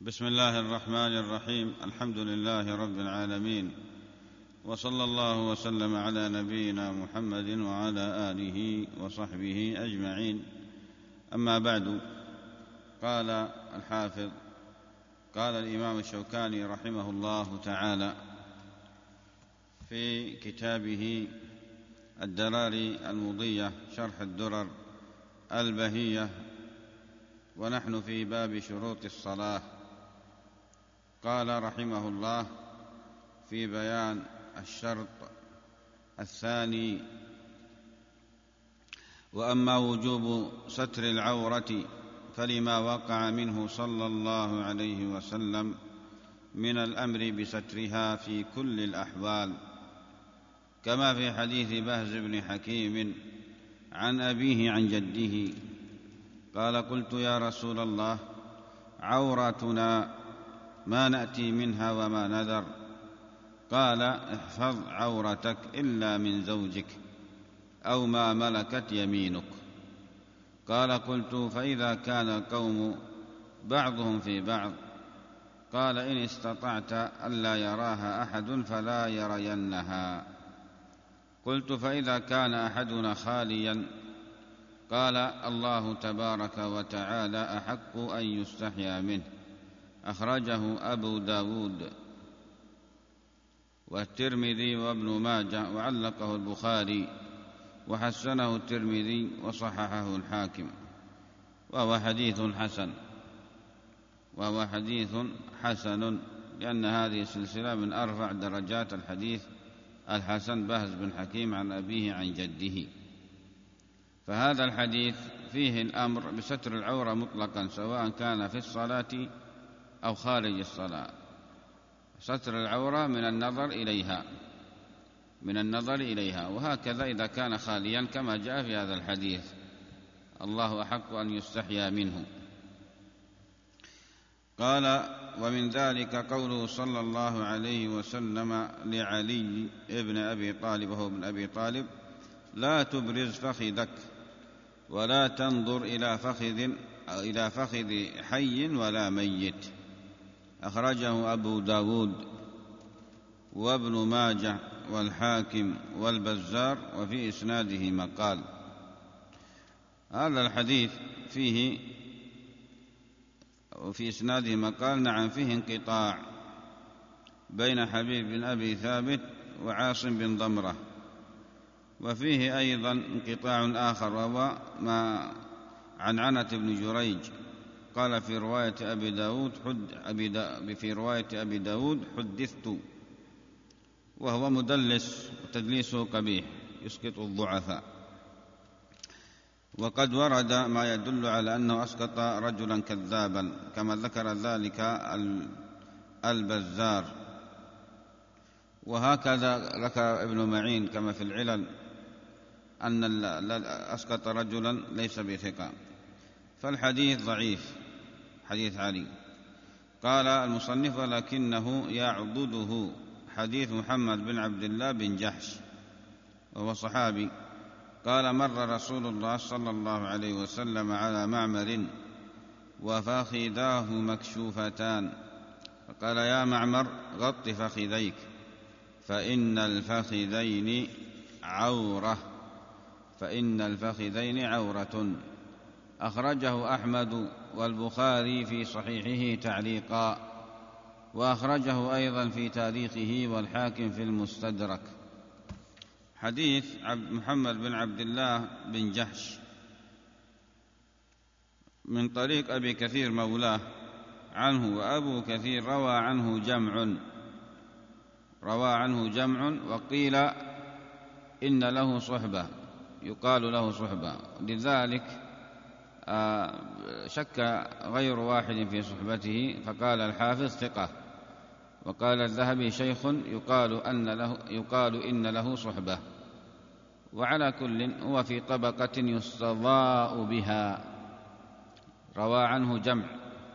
بسم الله الرحمن الرحيم. الحمد لله رب العالمين، وصلى الله وسلم على نبينا محمد وعلى آله وصحبه أجمعين. أما بعد، قال الحافظ قال الإمام الشوكاني رحمه الله تعالى في كتابه الدرار المضية شرح الدرر البهية، ونحن في باب شروط الصلاة، قال رحمه الله في بيان الشرط الثاني: وأما وجوب ستر العورة فلما وقع منه صلى الله عليه وسلم من الأمر بسترها في كل الأحوال، كما في حديث بهز بن حكيم عن أبيه عن جده قال: قلت يا رسول الله، عوراتنا ما نأتي منها وما نذر؟ قال: احفظ عورتك إلا من زوجك أو ما ملكت يمينك. قال: قلت فإذا كان القوم بعضهم في بعض؟ قال: إن استطعت ألا يراها أحد فلا يرينها. قلت فإذا كان أحدنا خاليا؟ قال: الله تبارك وتعالى أحق أن يستحيا منه. أخرجه أبو داود والترمذي وابن ماجه، وعلقه البخاري، وحسنه الترمذي وصححه الحاكم، وهو حديث حسن، لأن هذه السلسلة من أرفع درجات الحديث الحسن، بهز بن حكيم عن أبيه عن جده. فهذا الحديث فيه الأمر بستر العورة مطلقا، سواء كان في الصلاة أو خارج الصلاة. ستر العورة من النظر إليها، وهكذا إذا كان خاليا، كما جاء في هذا الحديث: الله أحق أن يستحيا منه. قال: ومن ذلك قوله صلى الله عليه وسلم لعلي ابن أبي طالب، وهو ابن أبي طالب: لا تبرز فخذك ولا تنظر إلى فخذ حي ولا ميت. أخرجه أبو داود وابن ماجه والحاكم والبزار، وفي إسناده مقال. هذا الحديث فيه وفي إسناده مقال، نعم، فيه انقطاع بين حبيب بن أبي ثابت وعاصم بن ضمرة، وفيه أيضا انقطاع آخر، وهو ما عن عنة بن جريج قال في رواية أبي داود حدثت، وهو مدلس وتدليسه قبيح يسقط الضعفاء. وقد ورد ما يدل على أنه أسقط رجلا كذابا، كما ذكر ذلك البزار، وهكذا ذكر ابن معين كما في العلل أن أسقط رجلا ليس بثقة. فالحديث ضعيف، حديث علي. قال المصنف: ولكنه يعضده حديث محمد بن عبد الله بن جحش، وهو صحابي. قال: مر رسول الله صلى الله عليه وسلم على معمر وفخذاه مكشوفتان، فقال: يا معمر، غط فخذيك فإن الفخذين عورة. أخرجه أحمد والبخاري في صحيحه تعليقا، وأخرجه أيضا في تاريخه والحاكم في المستدرك. حديث محمد بن عبد الله بن جحش من طريق أبي كثير مولاه عنه، وأبو كثير روى عنه جمع، وقيل إن له صحبة، يقال له صحبة، لذلك شك غير واحد في صحبته، فقال الحافظ ثقة، وقال الذهبي شيخ يقال إن له صحبة. وعلى كل هو في طبقة يستضاء بها، روى عنه جمع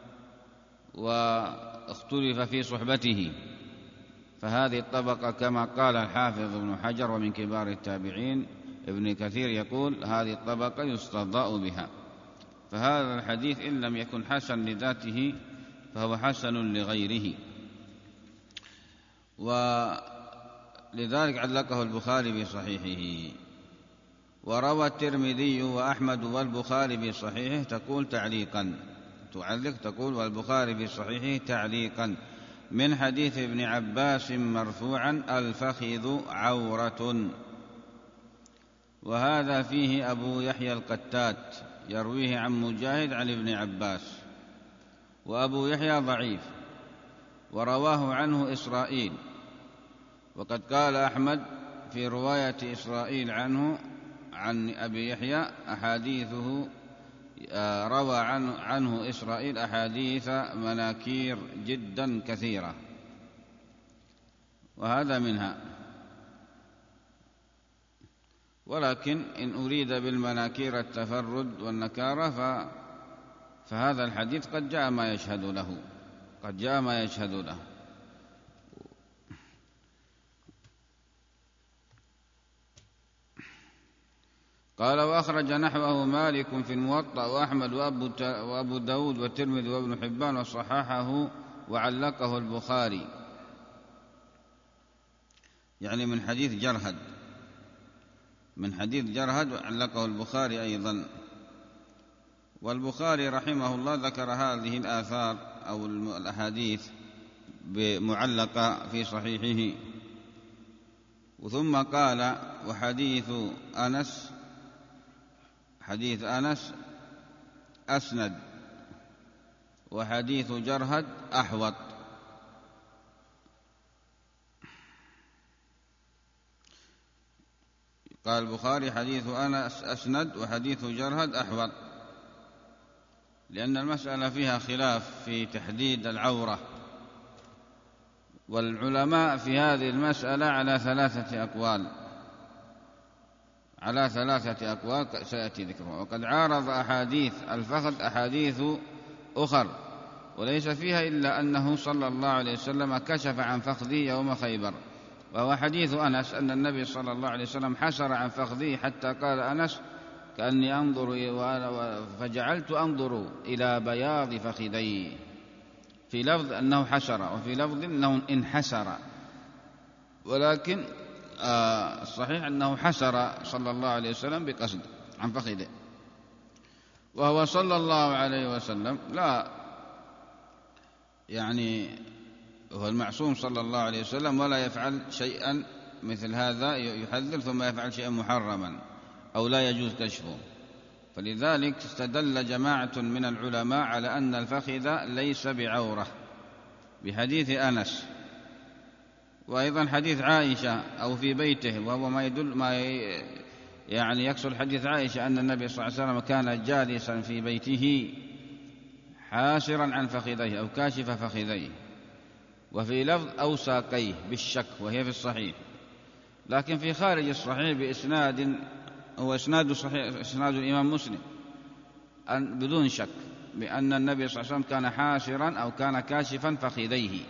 واختلف في صحبته، فهذه الطبقة كما قال الحافظ ابن حجر ومن كبار التابعين ابن كثير يقول: هذه الطبقة يستضاء بها. فهذا الحديث إن لم يكن حسن لذاته فهو حسن لغيره. ولذلك علقه البخاري بصحيحه. وروى الترمذي وأحمد والبخاري بصحيحه تقول تعليقا، تعلق تقول والبخاري بصحيحه تعليقا من حديث ابن عباس مرفوعا: الفخذ عورة. وهذا فيه أبو يحيى القتات يرويه عن مجاهد عن ابن عباس، وأبو يحيى ضعيف، ورواه عنه إسرائيل. وقد قال أحمد في رواية إسرائيل عنه عن أبي يحيى أحاديثه، روى عنه إسرائيل أحاديث مناكير جدا كثيرة، وهذا منها. ولكن إن أريد بالمناكير التفرد والنكارة فهذا الحديث قد جاء ما يشهد له، قد جاء ما يشهد له. قال: وأخرج نحوه مالك في الموطأ وأحمد وأبو داود والترمذي وابن حبان وصححه وعلقه البخاري، يعني من حديث جرهد، من حديث جرهد وعلقه البخاري أيضا. والبخاري رحمه الله ذكر هذه الآثار أو الأحاديث بمعلقة في صحيحه. ثم قال: وحديث أنس، حديث أنس أسند، وحديث جرهد أحوط. قال البخاري: حديث أنس أسند وحديث جرهد أحوط، لأن المسألة فيها خلاف في تحديد العورة، والعلماء في هذه المسألة على ثلاثة أقوال، على ثلاثة أقوال سيأتي ذكرها. وقد عارض أحاديث الفخذ أحاديث أخر وليس فيها إلا أنه صلى الله عليه وسلم كشف عن فخذه يوم خيبر، وهو حديث أنس أن النبي صلى الله عليه وسلم حسر عن فخذه حتى قال أنس: كأني أنظر فجعلت أنظر إلى بياض فخذيه، في لفظ أنه حسر وفي لفظ أنه انحسر، ولكن الصحيح أنه حسر صلى الله عليه وسلم بقصد عن فخذه. وهو صلى الله عليه وسلم لا يعني هو المعصوم صلى الله عليه وسلم، ولا يفعل شيئا مثل هذا يحذر ثم يفعل شيئا محرما أو لا يجوز كشفه. فلذلك استدل جماعة من العلماء على أن الفخذ ليس بعورة بحديث أنس، وأيضا حديث عائشة أو في بيته، وهو ما يدل يعني يقصد حديث عائشة أن النبي صلى الله عليه وسلم كان جالسا في بيته حاسرا عن فخذيه أو كاشف فخذيه، وفي لفظ أو ساقيه بالشك، وهي في الصحيح. لكن في خارج الصحيح بإسناد هو إسناد صحيح، إسناد الإمام مسلم، بدون شك بأن النبي صلى الله عليه وسلم كان حاسرا أو كان كاشفا فخذيه.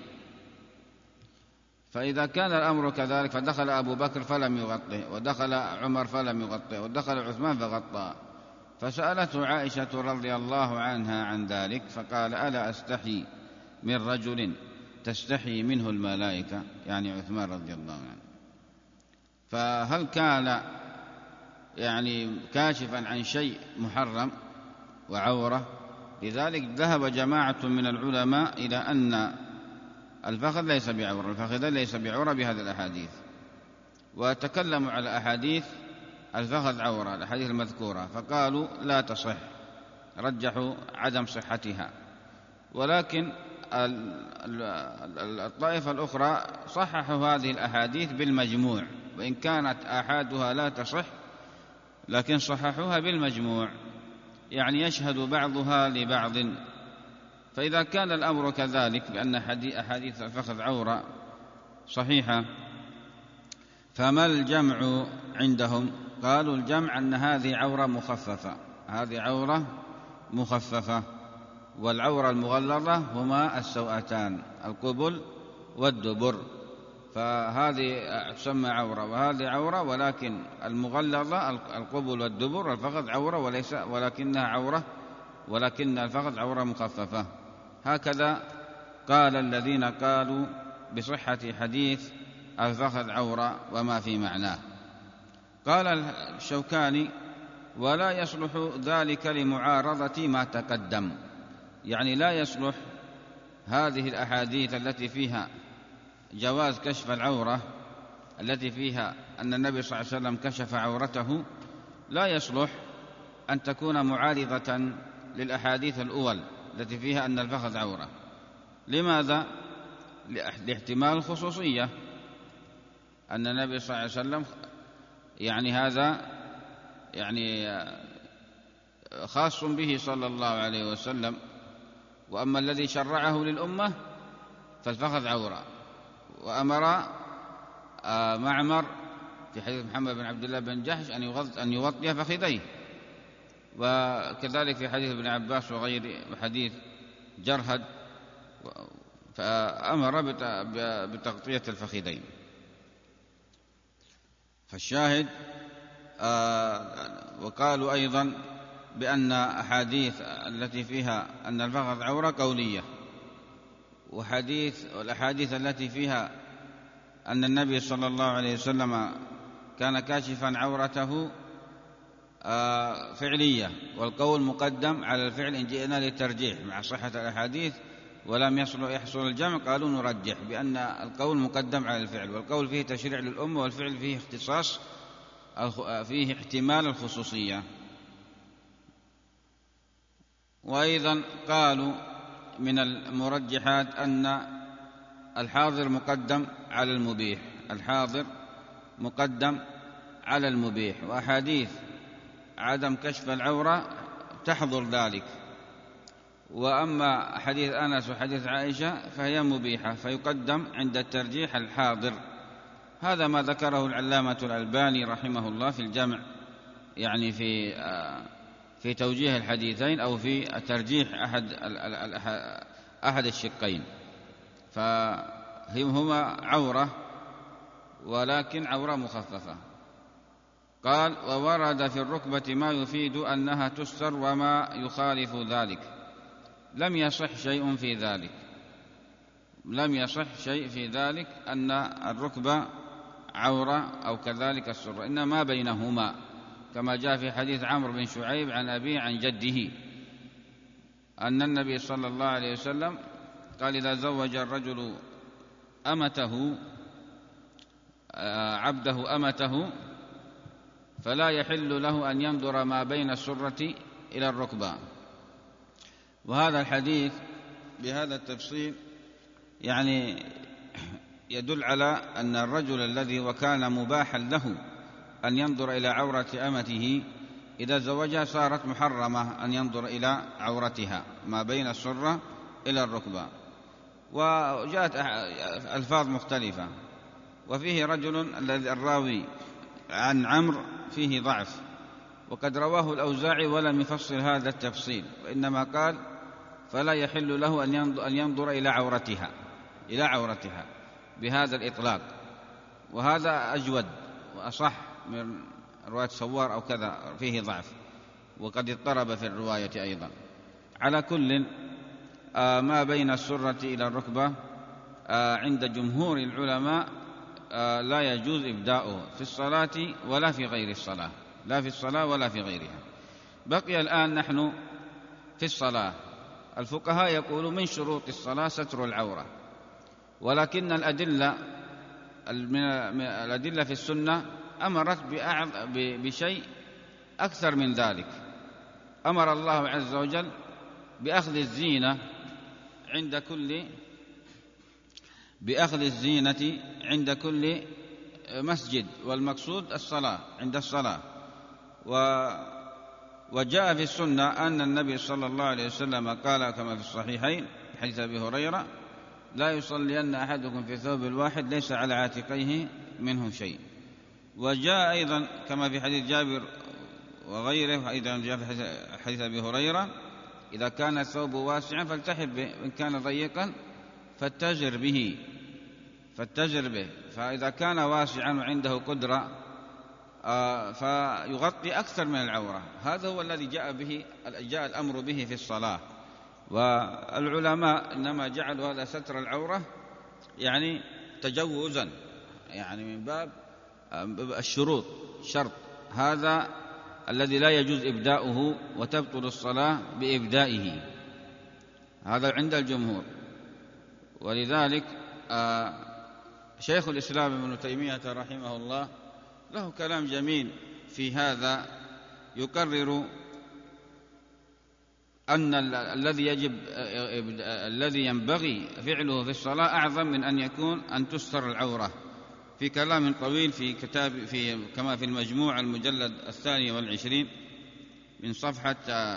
فإذا كان الأمر كذلك فدخل أبو بكر فلم يغطه، ودخل عمر فلم يغطه، ودخل عثمان فغطى. فسألته عائشة رضي الله عنها عن ذلك فقال: ألا أستحي من رجل تستحي منه الملائكة، يعني عثمان رضي الله عنه. فهل كان يعني كاشفا عن شيء محرم وعورة؟ لذلك ذهب جماعة من العلماء إلى أن الفخذ ليس بعورة، الفخذ ليس بعورة بهذه الأحاديث، وتكلموا على أحاديث الفخذ عورة، الأحاديث المذكورة، فقالوا لا تصح، رجحوا عدم صحتها. ولكن الطائفة الأخرى صححوا هذه الأحاديث بالمجموع، وإن كانت آحادها لا تصح لكن صححوها بالمجموع، يعني يشهد بعضها لبعض. فإذا كان الأمر كذلك بأن أحاديث الفخذ عورة صحيحة، فما الجمع عندهم؟ قالوا الجمع أن هذه عورة مخففة، هذه عورة مخففة، والعورة المغلظة هما السوأتان القبل والدبر، فهذه تسمى عورة وهذه عورة، ولكن المغلظة القبل والدبر، الفخذ عورة ولكنها عورة، ولكن الفخذ عورة مخففة. هكذا قال الذين قالوا بصحة حديث الفخذ عورة وما في معناه. قال الشوكاني: ولا يصلح ذلك لمعارضة ما تقدم، يعني لا يصلح هذه الأحاديث التي فيها جواز كشف العورة، التي فيها أن النبي صلى الله عليه وسلم كشف عورته، لا يصلح أن تكون معارضة للأحاديث الأول التي فيها أن الفخذ عورة. لماذا؟ لاحتمال الخصوصية، أن النبي صلى الله عليه وسلم يعني هذا يعني خاص به صلى الله عليه وسلم، وأما الذي شرعه للأمة فالفخذ عورة. وأمر معمر في حديث محمد بن عبد الله بن جحش أن يغطي فخذيه، وكذلك في حديث ابن عباس وغير حديث جرهد، فأمر بتغطية الفخذين. فالشاهد وقالوا أيضا بأن أحاديث التي فيها أن الفخذ عورة قولية، والأحاديث التي فيها أن النبي صلى الله عليه وسلم كان كاشفا عورته فعلية، والقول مقدم على الفعل إن جئنا للترجيح مع صحة الأحاديث ولم يحصل الجمع. قالوا نرجح بأن القول مقدم على الفعل، والقول فيه تشريع للأمة، والفعل فيه اختصاص، فيه احتمال الخصوصية. وأيضا قالوا من المرجحات أن الحاضر مقدم على المبيح، الحاضر مقدم على المبيح، وأحاديث عدم كشف العورة تحضر ذلك. وأما حديث أنس وحديث عائشة فهي مبيحة، فيقدم عند الترجيح الحاضر. هذا ما ذكره العلامة الألباني رحمه الله في الجمع، يعني في توجيه الحديثين أو في ترجيح أحد الشقين. فهما عورة، ولكن عورة مخففة. قال: وورد في الركبة ما يفيد أنها تستر وما يخالف ذلك. لم يصح شيء في ذلك، لم يصح شيء في ذلك أن الركبة عورة أو كذلك السرة، إنما بينهما، كما جاء في حديث عمرو بن شعيب عن أبيه عن جده أن النبي صلى الله عليه وسلم قال: إذا زوج الرجل عبده أمته فلا يحل له أن ينظر ما بين السرة إلى الركبة. وهذا الحديث بهذا التفصيل يعني يدل على أن الرجل الذي وكان مباحا له أن ينظر إلى عورة أمته إذا زوجها صارت محرمة أن ينظر إلى عورتها ما بين السرة إلى الركبة. وجاءت ألفاظ مختلفة، وفيه رجل الذي الراوي عن عمرو فيه ضعف، وقد رواه الأوزاعي ولم يفصل هذا التفصيل، وإنما قال: فلا يحل له أن ينظر إلى عورتها بهذا الإطلاق. وهذا أجود وأصح من رواية سوار أو كذا، فيه ضعف وقد اضطرب في الرواية أيضا. على كل ما بين السرة إلى الركبة عند جمهور العلماء لا يجوز إبداؤه في الصلاة ولا في غير الصلاة، لا في الصلاة ولا في غيرها. بقي الآن نحن في الصلاة. الفقهاء يقولون من شروط الصلاة ستر العورة، ولكن الأدلة في السنة أمرت بشيء أكثر من ذلك. أمر الله عز وجل بأخذ الزينة عند كل مسجد، والمقصود الصلاة عند الصلاة. وجاء في السنة أن النبي صلى الله عليه وسلم قال كما في الصحيحين حديث أبي هريرة: لا يصلين أحدكم في ثوب الواحد ليس على عاتقيه منه شيء. وجاء أيضا كما في حديث جابر وغيره، أيضا جاء في حديث أبي هريرة: إذا كان الثوب واسعا فالتحف به، وإن كان ضيقا فاتجر به. فإذا كان واسعا وعنده قدرة فيغطي أكثر من العورة. هذا هو الذي جاء الأمر به في الصلاة. والعلماء إنما جعلوا هذا ستر العورة يعني تجوزا، يعني من باب الشروط، شرط هذا الذي لا يجوز إبداؤه وتبطل الصلاة بإبدائه، هذا عند الجمهور. ولذلك شيخ الإسلام ابن تيمية رحمه الله له كلام جميل في هذا، يقرر أن الذي ينبغي فعله في الصلاة أعظم من أن يكون أن تستر العورة، في كلام طويل في كتاب كما في المجموع المجلد 22 من صفحة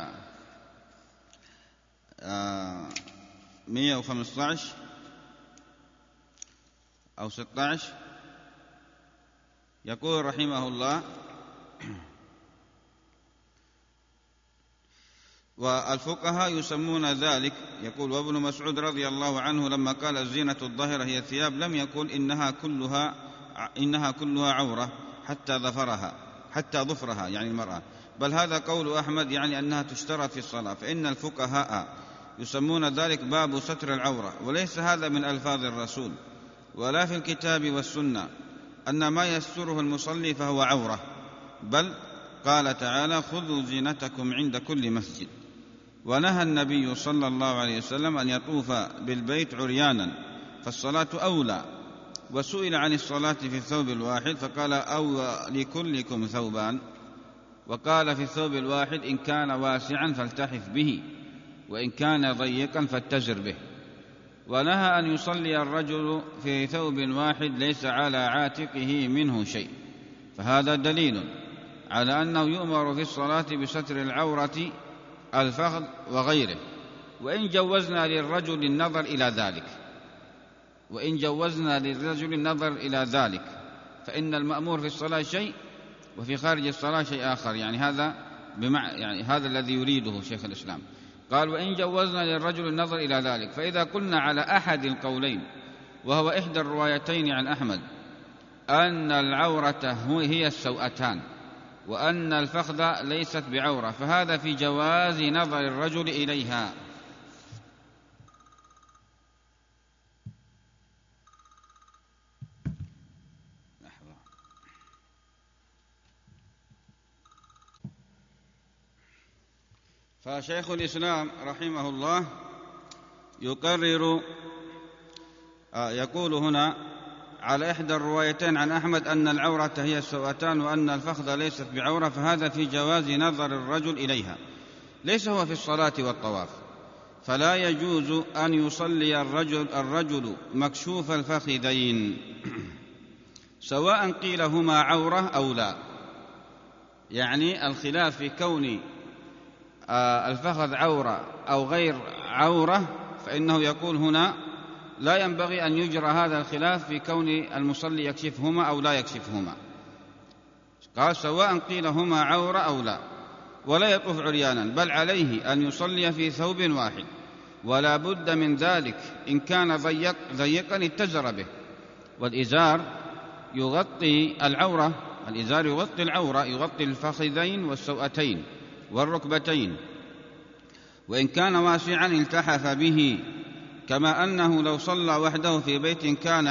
115 أو 16، يقول رحمه الله: والفقهاء يسمون ذلك، يقول: وابن مسعود رضي الله عنه لما قال الزينة الظاهرة هي الثياب لم يقل إنها كلها عورة حتى ظفرها يعني المرأة، بل هذا قول أحمد يعني أنها تشترط في الصلاة، فإن الفقهاء يسمون ذلك باب ستر العورة، وليس هذا من ألفاظ الرسول ولا في الكتاب والسنة أن ما يستره المصلي فهو عورة، بل قال تعالى: خذوا زينتكم عند كل مسجد. ونهى النبي صلى الله عليه وسلم أن يطوف بالبيت عريانا، فالصلاة أولى. وسئل عن الصلاة في الثوب الواحد فقال: أو لكلكم ثوبان، وقال في الثوب الواحد: إن كان واسعا فالتحف به، وإن كان ضيقا فاتزر به. ونهى أن يصلي الرجل في ثوب واحد ليس على عاتقه منه شيء، فهذا دليل على أنه يؤمر في الصلاة بستر العورة الفخذ وغيره، وإن جوزنا للرجل النظر إلى ذلك فإن المأمور في الصلاة شيء وفي خارج الصلاة شيء آخر، يعني هذا الذي يريده شيخ الإسلام. قال: وإن جوزنا للرجل النظر إلى ذلك، فإذا قلنا على أحد القولين وهو إحدى الروايتين عن أحمد أن العورة هي السوأتان وأن الفخذ ليست بعورة، فهذا في جواز نظر الرجل إليها. فشيخ الإسلام رحمه الله يقول هنا على إحدى الروايتين عن أحمد أن العورة هي السوأتان وأن الفخذ ليست بعورة، فهذا في جواز نظر الرجل إليها، ليس هو في الصلاة والطواف، فلا يجوز أن يصلي الرجل مكشوف الفخذين سواء قيل هما عورة أو لا، يعني الخلاف في كون الفخذ عورة أو غير عورة، فإنه يقول هنا لا ينبغي أن يجرى هذا الخلاف في كون المصلي يكشفهما أو لا يكشفهما، قال: سواء قيل هما عورة أو لا، ولا يطوف عريانا، بل عليه أن يصلي في ثوب واحد، ولا بد من ذلك، إن كان ضيقا اتزر به، والإزار يغطي العورة، يغطي الفخذين والسوأتين والركبتين، وإن كان واسعا التحف به، كما أنه لو صلى وحده في بيت كان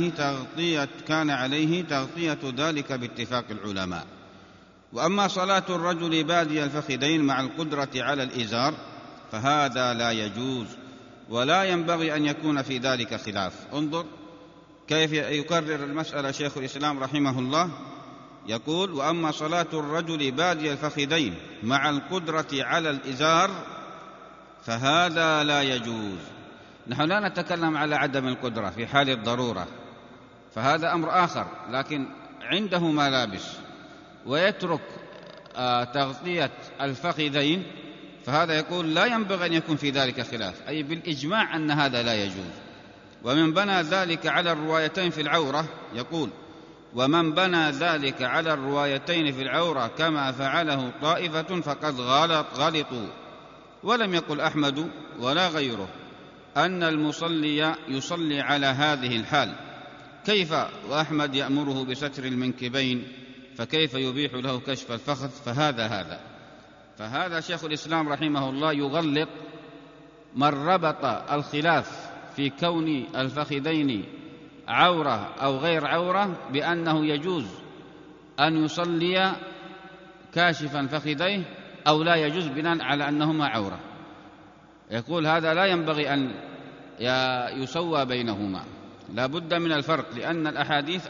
عليه تغطية ذلك باتفاق العلماء. وأما صلاة الرجل بادي الفخذين مع القدرة على الإزار فهذا لا يجوز، ولا ينبغي أن يكون في ذلك خلاف. انظر كيف يكرر المسألة شيخ الإسلام رحمه الله، يقول: وأما صلاة الرجل بادي الفخذين مع القدرة على الإزار فهذا لا يجوز. نحن لا نتكلم على عدم القدرة في حال الضرورة، فهذا أمر آخر، لكن عنده ملابس ويترك تغطية الفخذين، فهذا يقول لا ينبغي أن يكون في ذلك خلاف، أي بالإجماع أن هذا لا يجوز. ومن بنى ذلك على الروايتين في العورة، يقول: ومن بنى ذلك على الروايتين في العورة كما فعله طائفة فقد غلطوا. ولم يقل أحمد ولا غيره أن المصلي يصلي على هذه الحال، كيف وأحمد يأمره بستر المنكبين، فكيف يبيح له كشف الفخذ؟ فهذا شيخ الإسلام رحمه الله يغلط من ربط الخلاف في كون الفخذين عورة أو غير عورة بأنه يجوز أن يصلي كاشفا فخذيه أو لا يجوز بناء على أنهما عورة. يقول هذا لا ينبغي أن يسوى بينهما، لا بد من الفرق، لأن الأحاديث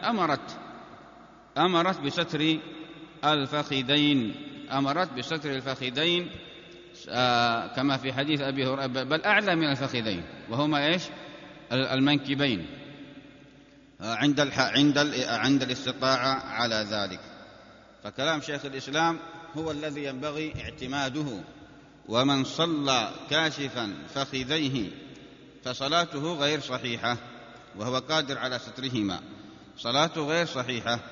أمرت بستر الفخذين، كما في حديث أبي هريرة، بل أعلى من الفخذين وهما إيش؟ المنكبين عند الاستطاعة على ذلك. فكلام شيخ الإسلام هو الذي ينبغي اعتماده. ومن صلى كاشفا فخذيه فصلاته غير صحيحة وهو قادر على سترهما، صلاته غير صحيحة.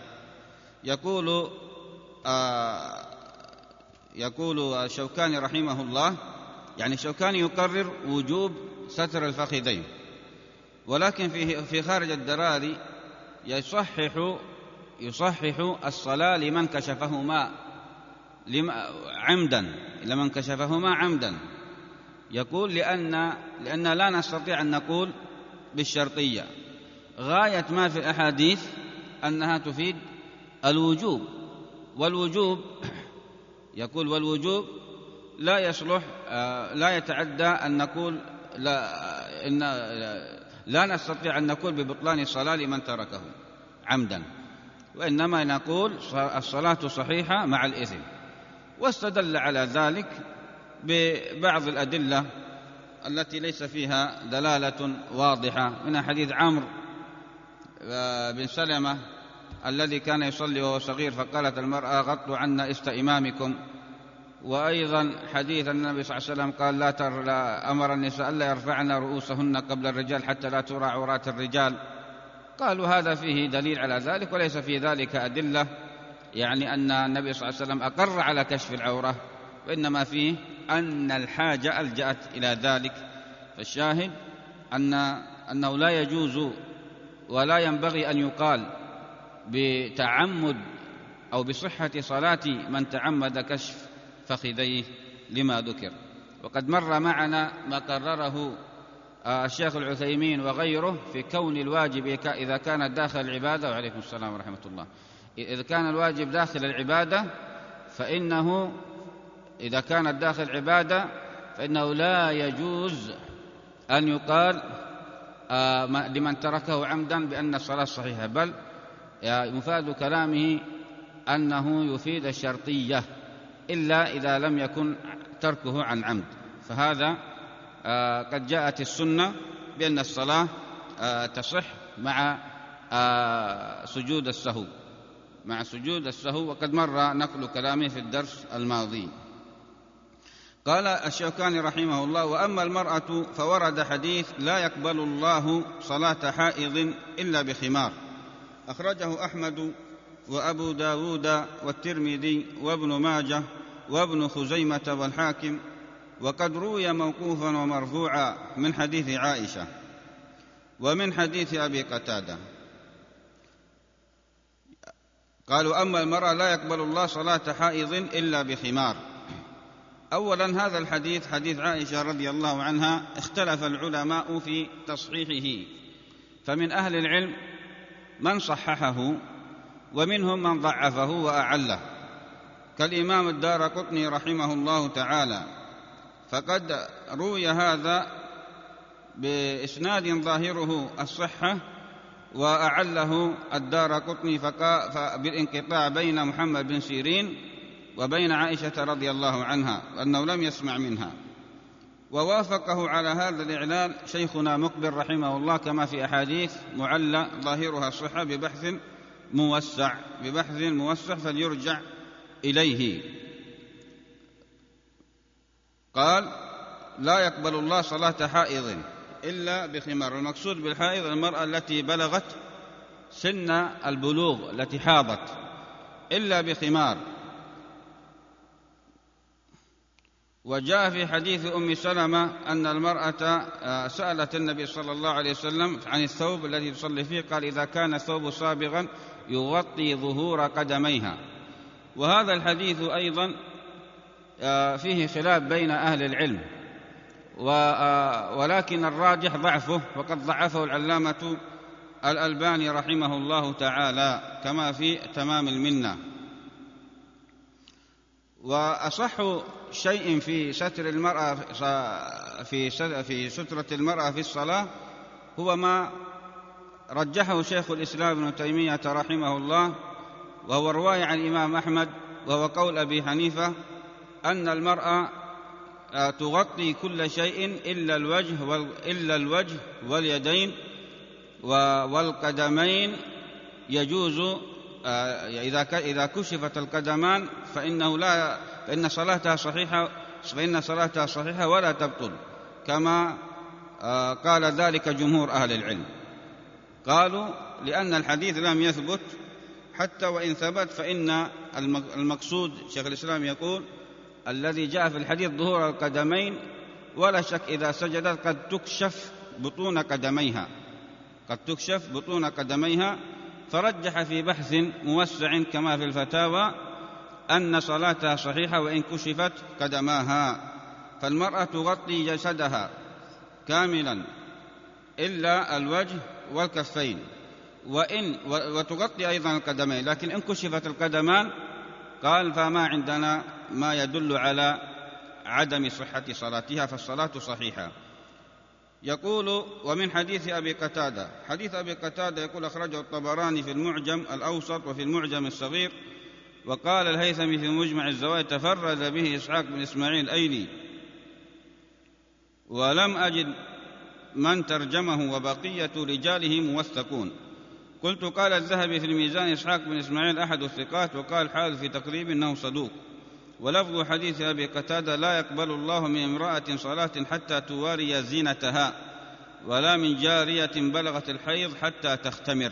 يقول الشوكاني رحمه الله، يعني الشوكاني يقرر وجوب ستر الفخذين، ولكن في خارج الدراري يصحح الصلاة لمن كشفهما عمدا. يقول لأن لا نستطيع أن نقول بالشرطية، غاية ما في الأحاديث أنها تفيد الوجوب، والوجوب لا يصلح، لا يتعدى أن نقول لا نستطيع أن نقول ببطلان الصلاة لمن تركه عمدا، وإنما نقول الصلاة صحيحة مع الإثم. واستدل على ذلك ببعض الأدلة التي ليس فيها دلالة واضحة، من حديث عمرو بن سلمة الذي كان يصلي وهو صغير فقالت المرأة غطوا عنا إست إمامكم. وأيضا حديث النبي صلى الله عليه وسلم قال لا أمر النساء ألا يرفعن رؤوسهن قبل الرجال حتى لا ترى عورات الرجال. قالوا هذا فيه دليل على ذلك، وليس في ذلك أدلة يعني أن النبي صلى الله عليه وسلم أقر على كشف العورة، وإنما فيه أن الحاجة ألجأت إلى ذلك. فالشاهد أنه لا يجوز ولا ينبغي أن يقال بتعمد أو بصحة صلاة من تعمد كشف فخذيه لما ذكر. وقد مر معنا ما قرره الشيخ العثيمين وغيره في كون الواجب إذا كان داخل العبادة، وعليكم السلام ورحمة الله، إذا كان الواجب داخل العبادة فإنه لا يجوز أن يقال لمن تركه عمدا بأن الصلاة صحيحة، بل مفاد كلامه أنه يفيد الشرطية إلا إذا لم يكن تركه عن عمد. فهذا قد جاءت السنة بأن الصلاة تصح مع سجود السهو، وقد مر نقل كلامه في الدرس الماضي. قال الشوكاني رحمه الله: وأما المرأة فورد حديث لا يقبل الله صلاة حائض إلا بخمار، أخرجه أحمد وأبو داود والترمذي وابن ماجه وابن خزيمة والحاكم، وقد روي موقوفا ومرفوعا من حديث عائشة ومن حديث أبي قتادة. قالوا: أما المرأة لا يقبل الله صلاة حائض إلا بخمار. أولا هذا الحديث حديث عائشة رضي الله عنها اختلف العلماء في تصحيحه، فمن أهل العلم من صححه ومنهم من ضعفه وأعله، كالإمام الدارقطني رحمه الله تعالى، فقد روي هذا بإسناد ظاهره الصحة، وأعله الدارقطني بالانقطاع بين محمد بن سيرين وبين عائشة رضي الله عنها أنه لم يسمع منها. ووافقه على هذا الإعلال شيخنا مقبل رحمه الله، كما في أحاديث معلة ظاهرها الصحة ببحث موسع فليرجع إليه. قال: لا يقبل الله صلاة حائض إلا بخمار. المقصود بالحائض المرأة التي بلغت سن البلوغ، التي حاضت، إلا بخمار. وجاء في حديث أم سلمة أن المرأة سألت النبي صلى الله عليه وسلم عن الثوب الذي تصلي فيه، قال: إذا كان الثوب صابغا يغطي ظهور قدميها. وهذا الحديث أيضا فيه خلاف بين أهل العلم، ولكن الراجح ضعفه، وقد ضعفه العلامة الألباني رحمه الله تعالى كما في تمام المنة. وأصح شيء في ستر المرأة في سترة المرأة في الصلاة هو ما رجحه شيخ الإسلام ابن تيمية رحمه الله، وهو رواية عن الإمام أحمد، وهو قول أبي حنيفة أن المرأة تغطي كل شيء إلا الوجه واليدين والقدمين. يجوز إذا كشفت القدمان فإن صلاتها صحيحة ولا تبطل، كما قال ذلك جمهور أهل العلم. قالوا لأن الحديث لم يثبت، حتى وإن ثبت فإن المقصود شيخ الإسلام يقول الذي جاء في الحديث ظهور القدمين، ولا شك إذا سجدت قد تكشف بطون قدميها، فرجح في بحث موسع كما في الفتاوى أن صلاتها صحيحة وإن كشفت قدماها. فالمرأة تغطي جسدها كاملا إلا الوجه والكفين، وتغطي أيضا القدمين، لكن إن كشفت القدمان قال فما عندنا ما يدل على عدم صحة صلاتها، فالصلاة صحيحة. يقول ومن حديث أبي قتادة، حديث أبي قتادة يقول أخرجه الطبراني في المعجم الأوسط وفي المعجم الصغير، وقال الهيثمي في مجمع الزوائد تفرد به إسحاق بن إسماعيل الأيلي، ولم أجد من ترجمه وبقية رجاله موثقون. قلت قال الذهبي في الميزان إسحاق بن إسماعيل أحد الثقات، وقال الحافظ في تقريب إنه صدوق. ولفظ حديث أبي قتادة لا يقبل الله من امرأة صلاة حتى تواري زينتها، ولا من جارية بلغت الحيض حتى تختمر.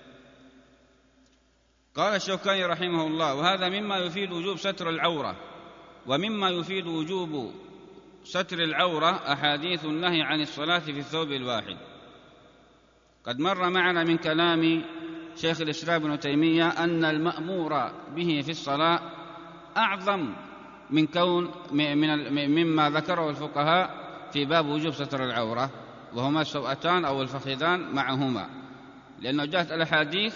قال الشوكاني رحمه الله وهذا مما يفيد وجوب ستر العورة. ومما يفيد وجوب ستر العورة أحاديث النهي عن الصلاة في الثوب الواحد. قد مر معنا من كلام شيخ الإسلام ابن تيمية أن المأمور به في الصلاة أعظم من كون مما ذكره الفقهاء في باب وجوب ستر العورة، وهما السوأتان أو الفخذان معهما، لأنه جاءت الأحاديث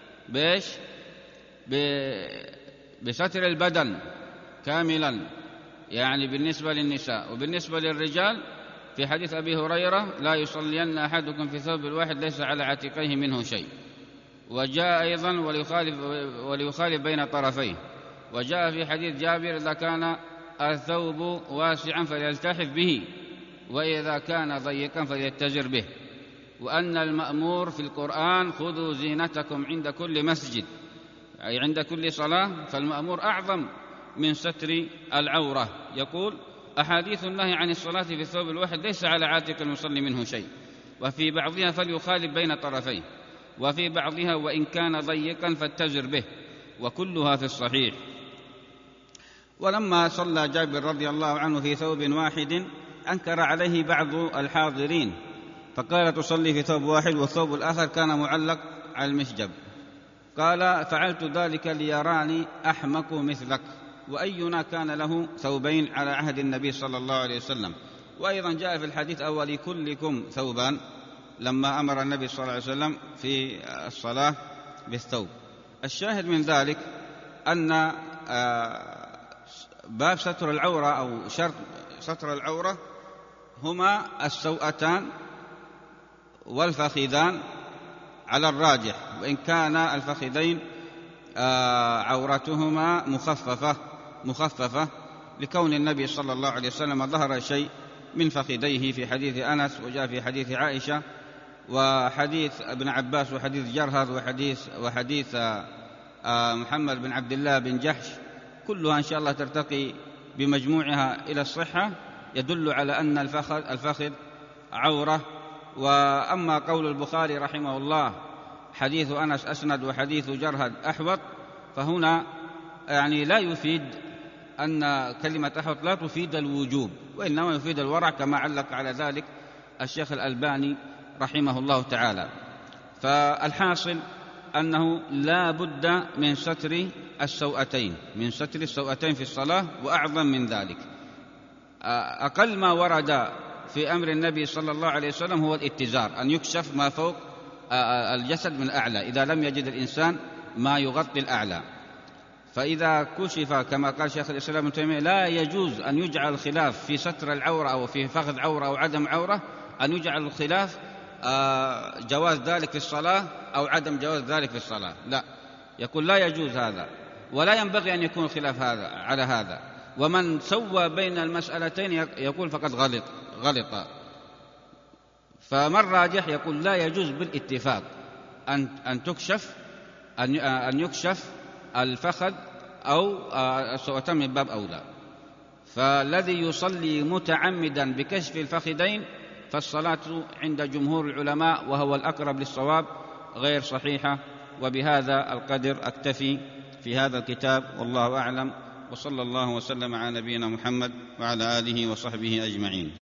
بستر البدن كاملا، يعني بالنسبة للنساء. وبالنسبة للرجال في حديث أبي هريرة لا يصلين أحدكم في ثوب الواحد ليس على عاتقيه منه شيء. وجاء أيضا وليخالف بين طرفيه. وجاء في حديث جابر إذا كان الثوب واسعا فليلتحف به، وإذا كان ضيقا فليتزر به. وأن المأمور في القرآن خذوا زينتكم عند كل مسجد، أي عند كل صلاة، فالمأمور أعظم من ستر العورة. يقول أحاديث النهي عن الصلاة في الثوب الواحد ليس على عاتق المصلي منه شيء، وفي بعضها فليخالف بين طرفيه، وفي بعضها وإن كان ضيقا فاتزر به، وكلها في الصحيح. ولما صلى جابر رضي الله عنه في ثوب واحد أنكر عليه بعض الحاضرين، فقال تصلي في ثوب واحد والثوب الآخر كان معلق على المشجب. قال فعلت ذلك ليراني أحمق مثلك، وأينا كان له ثوبين على عهد النبي صلى الله عليه وسلم. وأيضا جاء في الحديث أولي كلكم ثوبان، لما أمر النبي صلى الله عليه وسلم في الصلاة بالثوب. الشاهد من ذلك أن باب ستر العورة أو شرط ستر العورة هما السوأتان والفخذان على الراجح، وإن كان الفخذين عورتهما مخففة لكون النبي صلى الله عليه وسلم ظهر شيء من فخذيه في حديث أنس، وجاء في حديث عائشة، وحديث ابن عباس، وحديث جرهر، وحديث محمد بن عبد الله بن جحش، كلها إن شاء الله ترتقي بمجموعها إلى الصحة، يدل على أن الفخذ عورة. وأما قول البخاري رحمه الله حديث أنس أسند وحديث جرهد أحوط، فهنا يعني لا يفيد أن كلمة أحوط لا تفيد الوجوب، وإنما يفيد الورع، كما علق على ذلك الشيخ الألباني رحمه الله تعالى. فالحاصل أنه لا بد من ستر السوأتين في الصلاة، وأعظم من ذلك. أقل ما ورد في أمر النبي صلى الله عليه وسلم هو الاتزار، أن يكشف ما فوق الجسد من الأعلى إذا لم يجد الإنسان ما يغطي الأعلى. فإذا كشف كما قال شيخ الإسلام ابن تيمية لا يجوز أن يجعل الخلاف في ستر العورة أو في فخذ عورة أو عدم عورة، أن يجعل الخلاف جواز ذلك في الصلاة أو عدم جواز ذلك في الصلاة، لا، يقول لا يجوز هذا، ولا ينبغي أن يكون الخلاف هذا على هذا. ومن سوى بين المسألتين يقول فقد غلط. فمن راجح يقول لا يجوز بالاتفاق أن يكشف الفخذ أو سواء من باب أولى. فالذي يصلي متعمدا بكشف الفخذين فالصلاة عند جمهور العلماء وهو الأقرب للصواب غير صحيحة. وبهذا القدر أكتفي في هذا الكتاب، والله أعلم، وصلى الله وسلم على نبينا محمد وعلى آله وصحبه أجمعين.